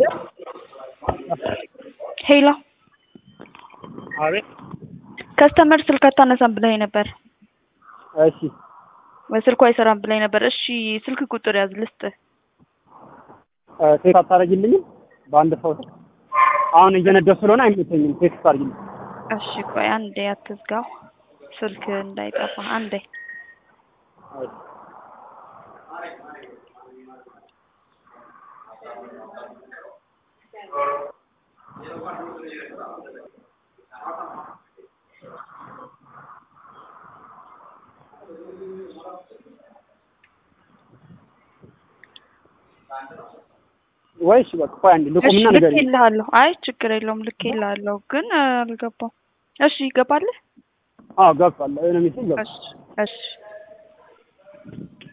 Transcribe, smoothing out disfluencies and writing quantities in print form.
ሄሎ አቤት ከስተመር ስልክ አታነሳም ብለኸኝ ነበር። እሺ በስልኩ አይሰራም ብለኸኝ ነበር። እሺ ስልክ ቁጥር ያዝ ልስጥህ። ቴክስት አታረጊልኝም? በአንድ ሰው አሁን እየነደው ስለሆነ አይመቸኝም። ቴክስት አርጊልኝ። እሺ ቆይ አንዴ አትዝጋው፣ ስልክ እንዳይጠፋ አንዴ። ወይስ በቃ ቆይ አንዴ ልቆምና ነገር ልኬልሃለሁ። አይ ችግር የለውም ልኬልሃለሁ፣ ግን አልገባም። እሺ ይገባል? አዎ ገብቷል። እኔ ምን ይገባል? እሺ